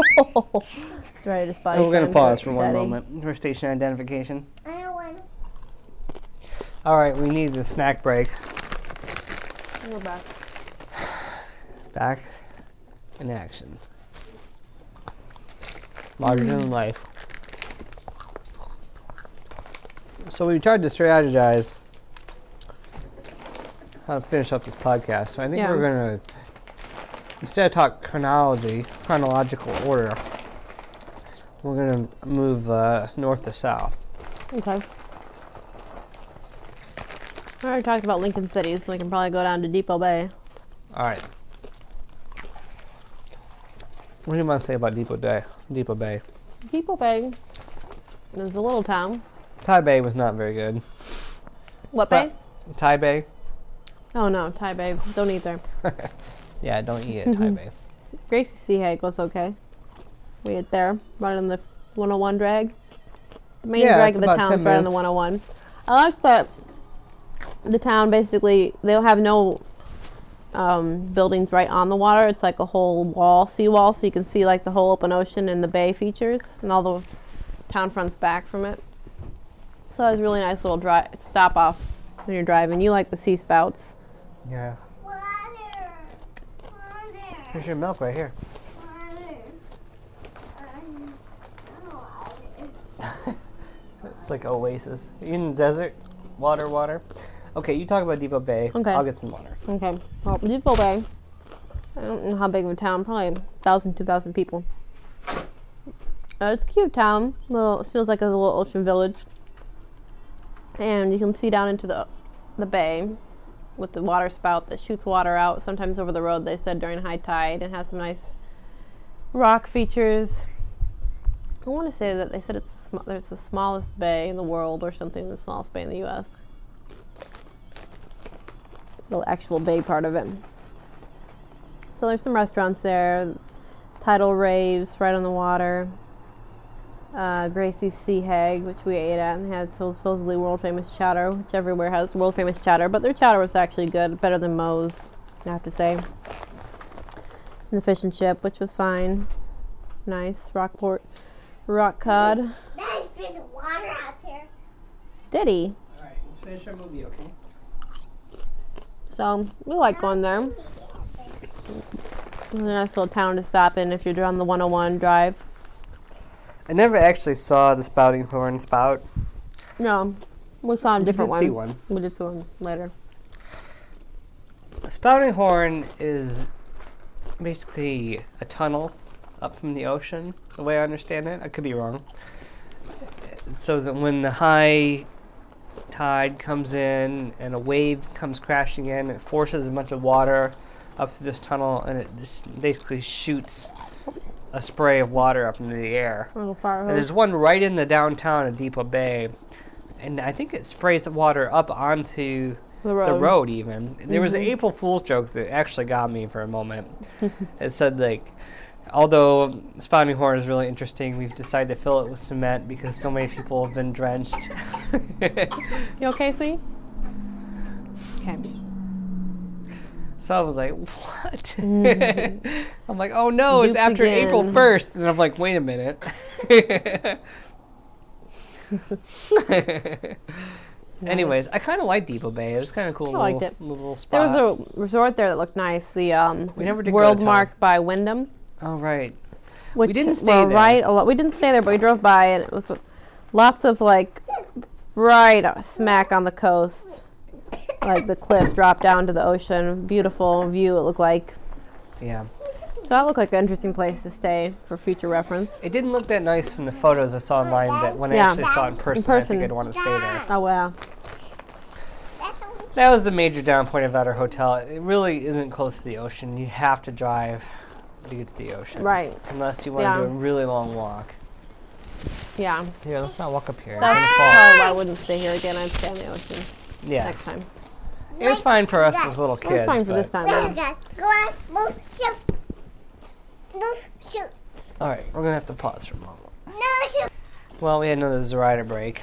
he's ready to spot. And we're going to pause for one moment for station identification. I know one. All right, we need a snack break. We're back. Back in action. Larger than life. So we tried to strategize how to finish up this podcast. So I think Yeah. we're going to, instead of talk chronology, chronological order, we're going to move uh, north to south. Okay. I already talked about Lincoln City, so we can probably go down to Depot Bay. All right. What do you want to say about Depot Bay? Depot Bay. Depot Bay is a little town. Tai Bay was not very good. What bay? Tai Bay? Oh no, Thai Bay. Don't eat there. Yeah, don't eat at Tai Bay. Gracie Sea Hag was okay. We ate there, running the one oh one drag. The main Yeah, drag it's of the about town's ten right on the minutes. one oh one. I like that the town basically, they'll have no um, buildings right on the water. It's like a whole wall, seawall, so you can see like the whole open ocean and the bay features and all the town fronts back from it. So it was a really nice little dri- stop off when you're driving. You like the sea spouts. Yeah. Water. Water. Here's your milk right here. Water. Um, water. It's like oasis. You in the desert? Water, water. Okay, you talk about Depot Bay. Okay. I'll get some water. Okay. Well, Depot Bay. I don't know how big of a town. Probably a thousand, two thousand people. Uh, it's a cute town. Little. It feels like a little ocean village. And you can see down into the the bay with the water spout that shoots water out. Sometimes over the road, they said during high tide, and has some nice rock features. I want to say that they said it's the sm- there's the smallest bay in the world or something, the smallest bay in the U S The actual bay part of it. So there's some restaurants there. Tidal Raves right on the water. Uh, Gracie's Sea Hag, which we ate at, and had supposedly world famous chowder, which everywhere has world famous chowder, but their chowder was actually good, better than Moe's, I have to say. And the fish and chip, which was fine. Nice. Rockport rock cod. There's a bit of water out there. Did he? Alright, let's finish our movie, okay? So we like going there. It's a nice little town to stop in if you're on the one oh one drive. I never actually saw the spouting horn spout. No, we saw a We different did one. see one. We did see one later. A spouting horn is basically a tunnel up from the ocean, the way I understand it. I could be wrong. So that when the high tide comes in and a wave comes crashing in, it forces a bunch of water up through this tunnel, and it just basically shoots a spray of water up into the air. A little fire And hose. there's one right in the downtown of Depot Bay, and I think it sprays the water up onto The road. the road even. And there was an Mhm. April Fool's joke that actually got me for a moment. It said, like, although spouting horn is really interesting, we've decided to fill it with cement because so many people have been drenched. You okay, sweetie? Okay. So I was like, what? Mhm. I'm like, oh no, it's Duped after April again. first. And I'm like, wait a minute. Anyways, I kind of like Depot Bay. It was kind of cool. I liked little, it. little There spot. was a resort there that looked nice. The um, We never did go World to Mark by Wyndham. Oh, right. Which didn't stay were there. right a lot. We didn't stay there, but we drove by, and it was lots of like right smack on the coast. Like the cliffs drop down to the ocean. Beautiful view it looked like. Yeah. So that looked like an interesting place to stay for future reference. It didn't look that nice from the photos I saw online, but when Yeah. I actually saw it in person, I person. think I'd want to stay there. Oh wow. That's what we That was the major down point of our hotel. It really isn't close to the ocean. You have to drive to get to the ocean. Right. Unless you want Yeah. to do a really long walk. Yeah. Here, let's not walk up here. That's I'm gonna fall. probably why I wouldn't stay here again. I'd stay on the ocean Yeah. next time. It was fine for us as little It was kids. fine for but- this time. There though. you go. Go on. Move. Shoot. Move. Shoot. All right, we're going to have to pause for a moment. No, shoot. Well, we had another Zoraida break.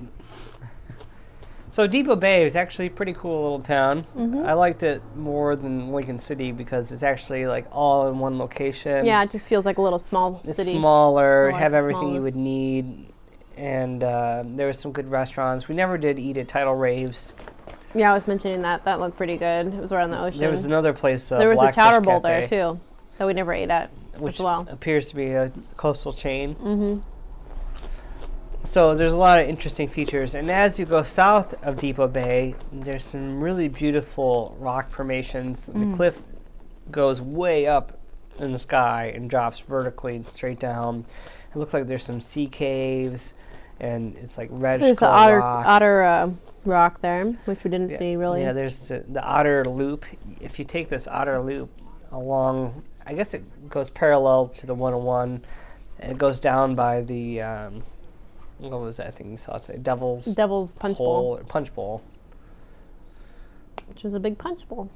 So Depot Bay is actually a pretty cool little town. Mhm. I liked it more than Lincoln City because it's actually like all in one location. Yeah, it just feels like a little small It's city. smaller, I like have the everything you smallest. would need, and uh, there was some good restaurants. We never did eat at Tidal Raves. Yeah, I was mentioning that. That looked pretty good. It was right on the ocean. There was another place, uh, there was a Blackfish chowder bowl there Cafe, too, that we never ate at which as well. appears to be a coastal chain. Mm-hmm. So there's a lot of interesting features, and as you go south of Depot Bay, there's some really beautiful rock formations. Mm. The cliff goes way up in the sky and drops vertically straight down. It looks like there's some sea caves, and it's like reddish There's the color otter rock. otter uh, rock there, which we didn't Yeah, see really. Yeah, there's the, the Otter Loop. If you take this Otter Loop along, I guess it goes parallel to the one oh one, and it goes down by the, um, what was that thing you saw today? Devil's Devil's Punch Hole, Bowl, or Punch Bowl. which was a big punch bowl.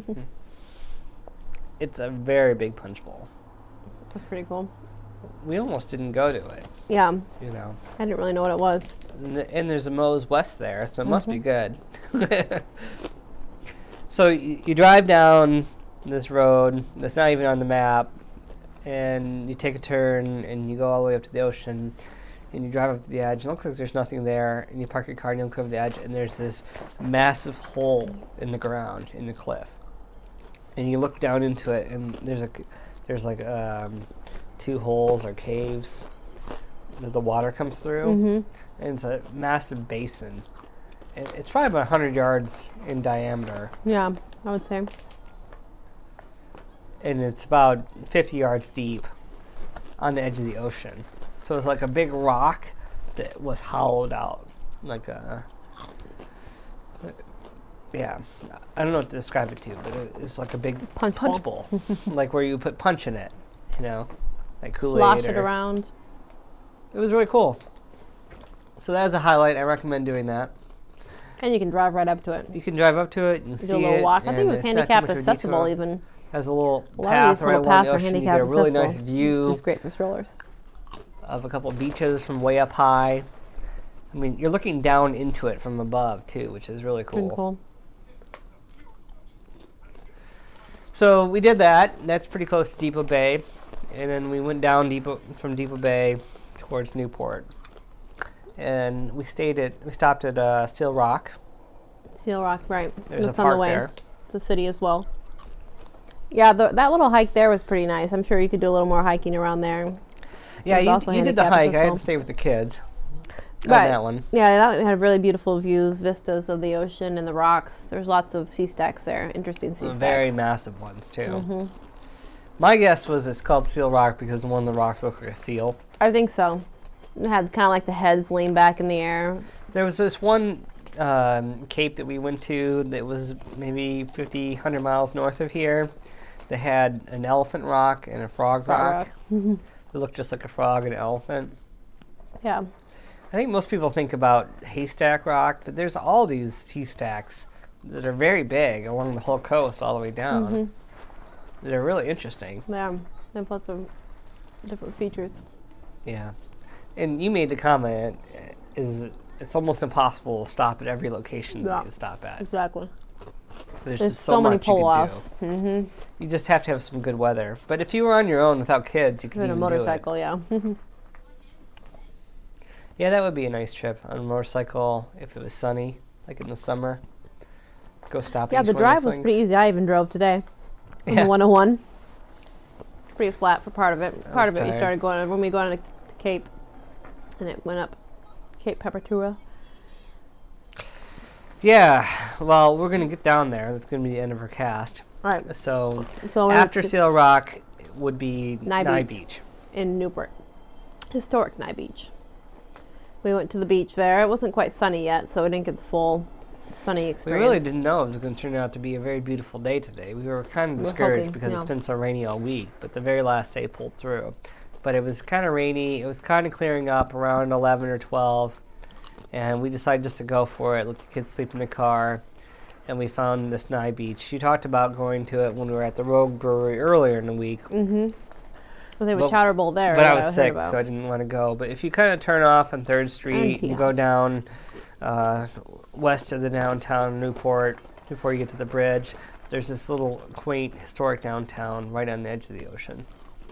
It's a very big punch bowl. That's pretty cool. We almost didn't go to it, Yeah, you know. I didn't really know what it was. And, th- and there's a Moe's West there, so it must be good. So you, you drive down this road that's not even on the map, and you take a turn and you go all the way up to the ocean, and you drive up to the edge. It looks like there's nothing there, and you park your car and you look over the edge, and there's this massive hole in the ground in the cliff. And you look down into it, and there's a there's like um, two holes or caves that the water comes through, Mm-hmm. and it's a massive basin. It, it's probably about one hundred yards in diameter, Yeah, I would say. and it's about fifty yards deep on the edge of the ocean. So it's like a big rock that was hollowed out, like a yeah. I don't know what to describe it to, but it, it's like a big Punch punch bowl. bowl, like where you put punch in it, you know, like Kool-Aid. Slosh it or- around. It was really cool. So that is a highlight. I recommend doing that. And you can drive right up to it. You can drive up to it and see Do a little it. walk. I think it and was it's not too handicapped much of a accessible detour. even. Has a little A lot of path these right little along paths the are ocean. You get a handicapped really nice accessible. view It's great for strollers. of a couple of beaches from way up high. I mean, you're looking down into it from above too, which is really Pretty cool. cool. So we did that. That's pretty close to Depot Bay, and then we went down Depot from Depot Bay towards Newport, and we stayed at we stopped at uh, Seal Rock. Seal Rock, right. There's That's a on park the way. there. The city as well. Yeah, the, that little hike there was pretty nice. I'm sure you could do a little more hiking around there. Yeah, There's you, also you did the handicapped hike. I had accessible. to stay with the kids on Right. that one. Yeah, that had really beautiful views, vistas of the ocean and the rocks. There's lots of sea stacks there. Interesting sea Some stacks. very massive ones too. Mhm. My guess was it's called Seal Rock because one of the rocks looked like a seal. I think so. It had kind of like the heads leaned back in the air. There was this one um, cape that we went to that was maybe fifty, one hundred miles north of here. That had an elephant rock and a frog, Frog rock. rock. Mhm. It looked just like a frog and an elephant. Yeah. I think most people think about Haystack Rock, but there's all these sea stacks that are very big along the whole coast all the way down. Mhm. They're really interesting. Yeah. They have lots of different features. Yeah. And you made the comment, uh, is it's almost impossible to stop at every location that Yeah. you can stop at. Exactly. There's, There's just so, so, many much you pull can offs. Mm-hmm. do. You just have to have some good weather. But if you were on your own without kids, you could Even a even motorcycle, yeah. do it. Yeah, that would be a nice trip on a motorcycle if it was sunny, like in the summer. Go stop at Yeah, each the one of drive those was things. pretty easy. I even drove today on Yeah. the one oh one. Pretty flat for part of it. I Part was of it, you tired. started going when we go on to Cape, and it went up Cape Papatura. Yeah, well, we're going to get down there. That's going to be the end of our cast. All right. So So we're after to- Seal Rock would be Nye Nye, Beach. Beach. in Newport, historic Nye Beach. We went to the beach there. It wasn't quite sunny yet, so we didn't get the full sunny We experience. really didn't know it was going to turn out to be a very beautiful day today. We were kind of We were discouraged hoping, because it's yeah. been so rainy all week, but the very last day pulled through. But it was kind of rainy. It was kind of clearing up around eleven or twelve, and we decided just to go for it, let the kids sleep in the car, and we found this Nye Beach. You talked about going to it when we were at the Rogue Brewery earlier in the week, Mm-hmm. Well, they have a But- chowder bowl there. but that I was heard sick, about. so I didn't want to go. But if you kind of turn off on third Street And and go down uh, west of the downtown Newport before you get to the bridge, there's this little quaint historic downtown right on the edge of the ocean.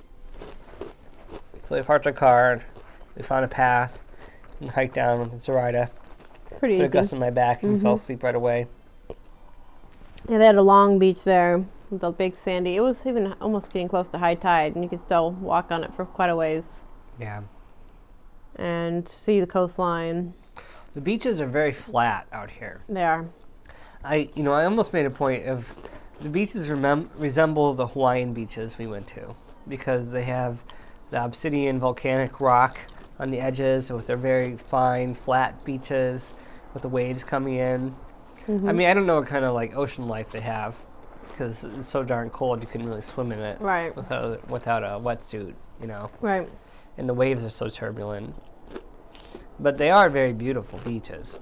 So we parked our car, we found a path, and hiked down with Zoraida. Pretty Put a easy. gust in my back and fell Mhm. asleep right away. Yeah, they had a long beach there with a big sandy. It was even almost getting close to high tide, and you could still walk on it for quite a ways Yeah. and see the coastline. The beaches are very flat out here. They are. I, you know, I almost made a point of the beaches remem- resemble the Hawaiian beaches we went to because they have the obsidian volcanic rock on the edges with their very fine, flat beaches with the waves coming in. Mhm. I mean, I don't know what kind of like ocean life they have because it's so darn cold you couldn't really swim in it Right. without without a wetsuit, you know. Right. And the waves are so turbulent. But they are very beautiful beaches.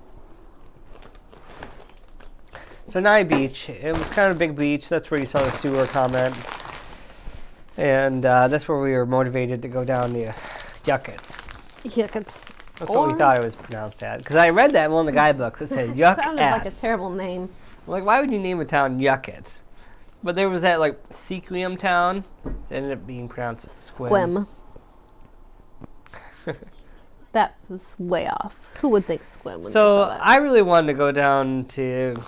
So Nye Beach, it was kind of a big beach. That's where you saw the sewer comment. And uh, that's where we were motivated to go down the uh, Yuckets. Yuckets. That's what we Or- thought it was pronounced at. Because I read that in one of the guidebooks. It said Sounded like a Yuck-ats. terrible name. Like, why would you name a town Yuckett? But there was that, like, Sequim town that ended up being pronounced Squim. Squim. That was way off. Who would think Squim would So, that? I really wanted to go down to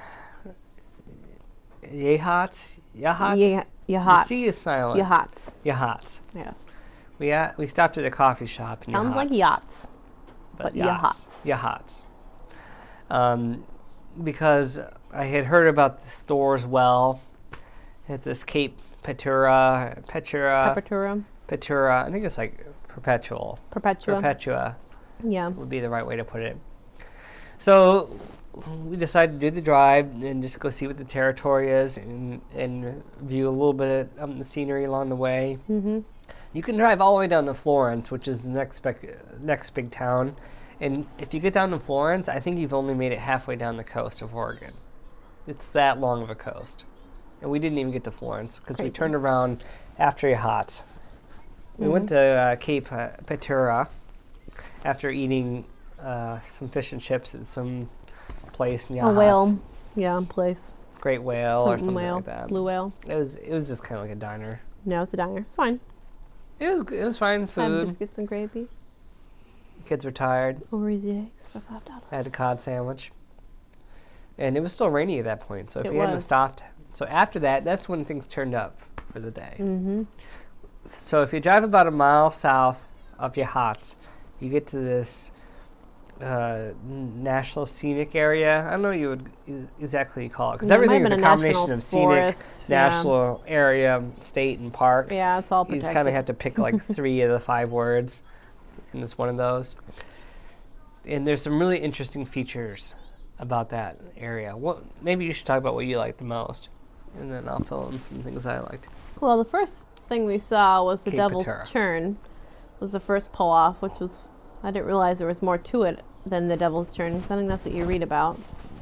Yahat? Yahat? Yeah, The Yahat. C is silent. Yahats. Yahat. Yes. We, at, we stopped at a coffee shop in Sounds like Yahat. yachts. but yachts. Yahats. Yahats. Um, because I had heard about the Thor's Well at this Cape Petura, Petura, Perpetua. Petura. I think it's like perpetual. Perpetua. Perpetua Yeah. would be the right way to put it. So we decided to do the drive and just go see what the territory is and, and view a little bit of the scenery along the way. Mm-hmm. You can drive all the way down to Florence, which is the next big, next big town. And if you get down to Florence, I think you've only made it halfway down the coast of Oregon. It's that long of a coast. And we didn't even get to Florence because we Crazy. turned around after Yahat. We Mhm. went to uh, Cape uh, Petura after eating uh, some fish and chips at some place in A Yahat. whale. Yeah, place. Great whale or Something something whale. like that. Blue whale. It was it was just kind of like a diner. No, it's a diner. It's fine. It was it was fine Had food. biscuits and gravy. Kids were tired. Over easy eggs for five dollars. I had a cod sandwich. And it was still rainy at that point, so if It we hadn't was. stopped. So after that, that's when things turned up for the day. Mm-hmm. So if you drive about a mile south of Yahat, you get to this uh, National Scenic Area. I don't know what you would e- exactly call it, because Yeah, it might everything have is a been a combination national of scenic, forest, yeah. national area, state, and park. Yeah, it's all You protected. just kind of have to pick like three of the five words, and it's one of those. And there's some really interesting features about that area. What maybe you should talk about what you liked the most, and then I'll fill in some things I liked. Well, the first thing we saw was the Cape Devil's Petura. Churn. Was the first pull off, which was I didn't realize there was more to it than the Devil's Churn. 'Cause I think that's what you read about.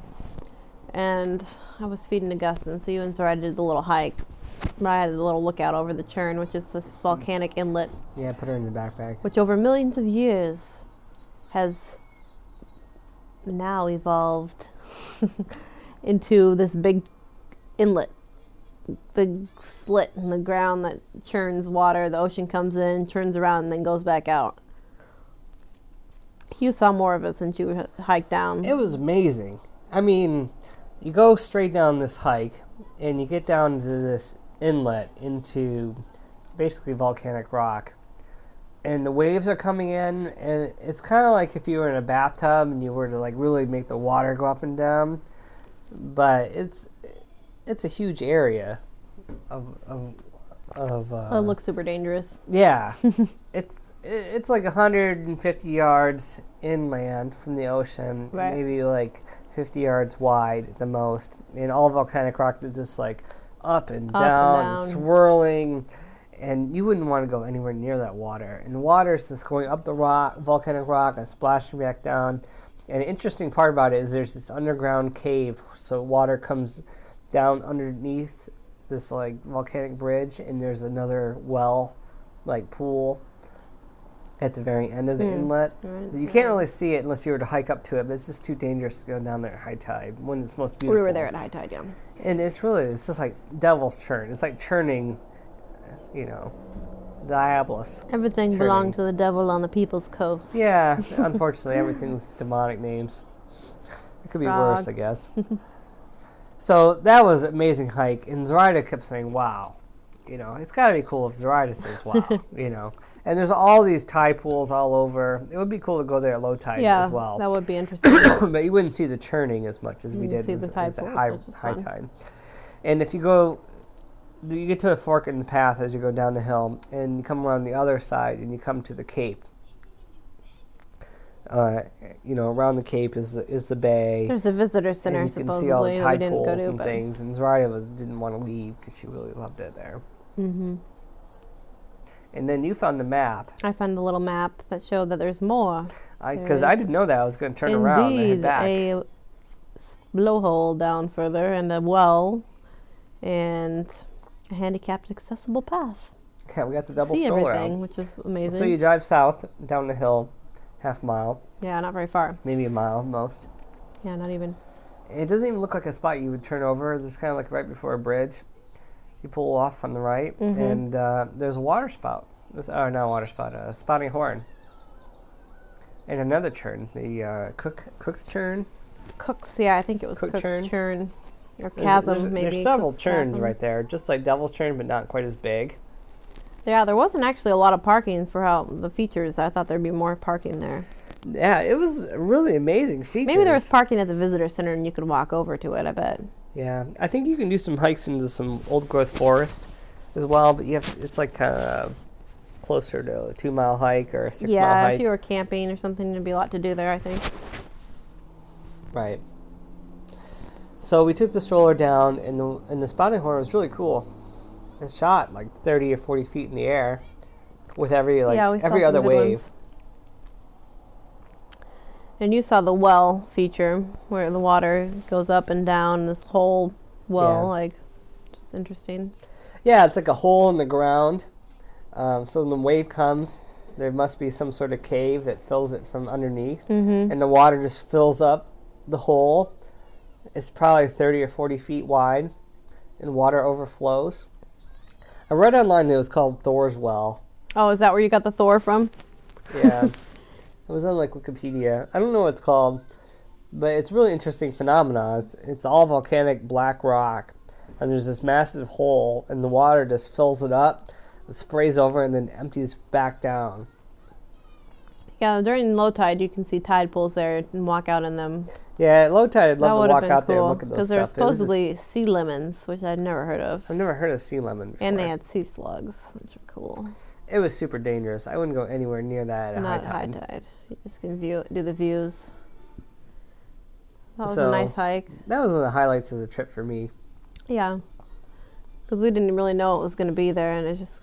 And I was feeding Augustine, so you and Zora did the little hike. But I had a little lookout over the Churn, which is this volcanic inlet, Yeah, put her in the backpack. which over millions of years has now evolved into this big inlet, big slit in the ground that churns water. The ocean comes in, turns around, and then goes back out. You saw more of it since you h- hiked down. It was amazing. I mean, you go straight down this hike, and you get down to this inlet into basically volcanic rock. And the waves are coming in, and it's kind of like if you were in a bathtub and you were to like really make the water go up and down. But it's it's a huge area of of of. Uh, It looks super dangerous. yeah, it's it's like one hundred fifty yards inland from the ocean, Right. maybe like fifty yards wide at the most, and all volcanic rock is just like up and Up and down, down. swirling, and you wouldn't want to go anywhere near that water. And the water is just going up the rock, volcanic rock, and splashing back down. And the interesting part about it is there's this underground cave, so water comes down underneath this like volcanic bridge, and there's another well, like pool, at the very end of the Hmm. inlet. Right. You can't really see it unless you were to hike up to it, but it's just too dangerous to go down there at high tide when it's most beautiful. We were there at high tide, yeah. And it's really, it's just like devil's churn. It's like churning, you know, Diabolus. Everything Turning. belonged to the devil on the People's Coast. Yeah, unfortunately, everything's demonic names. It could be worse, Frog. I guess. So that was an amazing hike, and Zoraida kept saying, wow. You know, it's got to be cool if Zoraida says, wow, you know. And there's all these tide pools all over. It would be cool to go there at low tide Yeah, as well. that would be interesting. But you wouldn't see the churning as much as we You did see as, the tide as at pools, high, which is high fun. tide. And if you go, you get to a fork in the path as you go down the hill, and you come around the other side, and you come to the cape. Uh, you know, around the cape is the, is the bay. There's a visitor center, and you can supposedly, see all the that we tide didn't pools go to, and but things. And Zoraida was didn't want to leave because she really loved it there. hmm And then you found the map, I found a little map that showed that there's more. because There I is didn't know that. I was going to turn around and head Indeed, back. a s- blowhole down further and a well and a handicapped accessible path. Yeah, we got the double See stroller everything, out. which was amazing. So you drive south down the hill, half mile, yeah, not very far. maybe a mile at most. Yeah, not even. It doesn't even look like a spot you would turn over. It's kind of like right before a bridge. You pull off on the right, Mhm. and uh, there's a water spout. This, oh, not a water spout, a spouting horn. And another churn, the uh, Cook Cook's churn. Cook's, yeah, I think it was Cook Cook's churn. churn. Or There's- chasm, there's, maybe. There's several Cook's churns chasm. right there, just like Devil's Churn, but not quite as big. Yeah, there wasn't actually a lot of parking for how the features. I thought there'd be more parking there. Yeah, it was really amazing features. Maybe there was parking at the visitor center and you could walk over to it, I bet. Yeah, I think you can do some hikes into some old growth forest as well, but you have it's like kind of closer to a two mile hike or a six mile Yeah, hike. if you were camping or something, there'd be a lot to do there, I think. Right. So we took the stroller down, and the and the spouting horn was really cool. It shot like thirty or forty feet in the air, with every like yeah, we saw every some other good wave. ones. And you saw the well feature where the water goes up and down this whole well, Yeah. like, it's interesting. Yeah, it's like a hole in the ground. Um, so when the wave comes, there must be some sort of cave that fills it from underneath, Mm-hmm. and the water just fills up the hole. It's probably thirty or forty feet wide, and water overflows. I read online that it was called Thor's Well. Oh, is that where you got the Thor from? Yeah, it was on like Wikipedia. I don't know what it's called, but it's a really interesting phenomena. It's, it's all volcanic black rock, and there's this massive hole, and the water just fills it up. It sprays over and then empties back down. Yeah, during low tide, you can see tide pools there and walk out in them. Yeah, at low tide, I'd That love would to have walk been out there and cool look at those because they're stuff. It was just- supposedly sea lemons, which I'd never heard of, I've never heard of sea lemon before. and they had sea slugs, which are cool. It was super dangerous. I wouldn't go anywhere near that at Not high at tide. high tide. You just can view do the views. That was So- a nice hike. That was one of the highlights of the trip for me. Yeah, because we didn't really know it was going to be there, and it just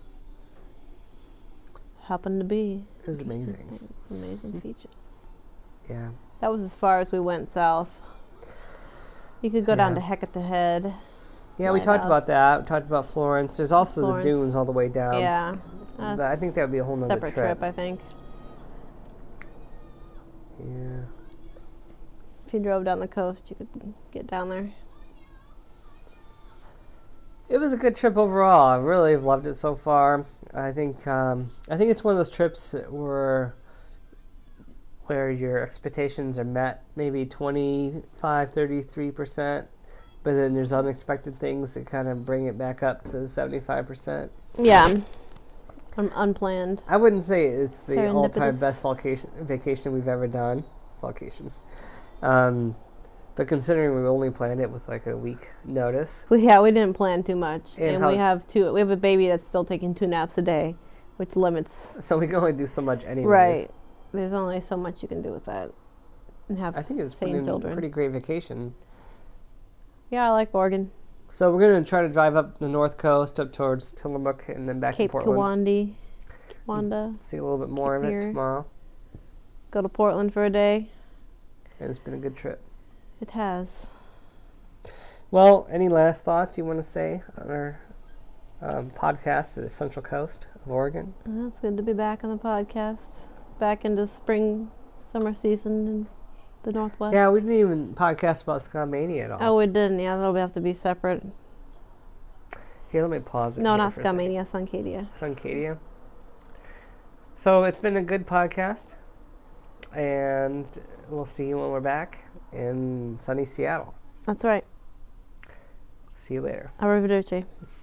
happened to be. It was amazing. It's amazing features. Yeah. That was as far as we went south. You could go down Yeah. to Hecate Head. Yeah, we Lighthouse. talked about that. We talked about Florence. There's also Florence. the dunes all the way down. yeah, But I think that would be a whole nother separate trip. trip. I think. Yeah. If you drove down the coast, you could get down there. It was a good trip overall. I really have loved it so far. I think um, I think it's one of those trips that were where your expectations are met maybe twenty-five, thirty-three percent, but then there's unexpected things that kind of bring it back up to seventy-five percent. Yeah, um, unplanned. I wouldn't say it's the all-time Serendipitous. best vacation vacation we've ever done. Vacation. Um, but considering we only planned it with like a week notice. We, yeah, we didn't plan too much, And and, how- we have two. We have a baby that's still taking two naps a day, which limits. So we can only do so much anyways. Right. There's only so much you can do with that, and have. I think it's Same been a children. pretty great vacation. Yeah, I like Oregon. So we're going to try to drive up the north coast, up towards Tillamook, and then back Cape to Portland. Kiwandi, Kiwanda. See a little bit more of Cape it Erie. tomorrow. Go to Portland for a day. And it's been a good trip. It has. Well, any last thoughts you want to say on our um, podcast to the Central Coast of Oregon? Well, it's good to be back on the podcast. Back into spring, summer season in the Northwest. Yeah, we didn't even podcast about Skamania at all. Oh, we didn't. Yeah, that'll have to be separate. Here, let me pause it. No, here not for a second. Skamania, Suncadia. Suncadia. So it's been a good podcast, and we'll see you when we're back in sunny Seattle. That's right. See you later. Arrivederci.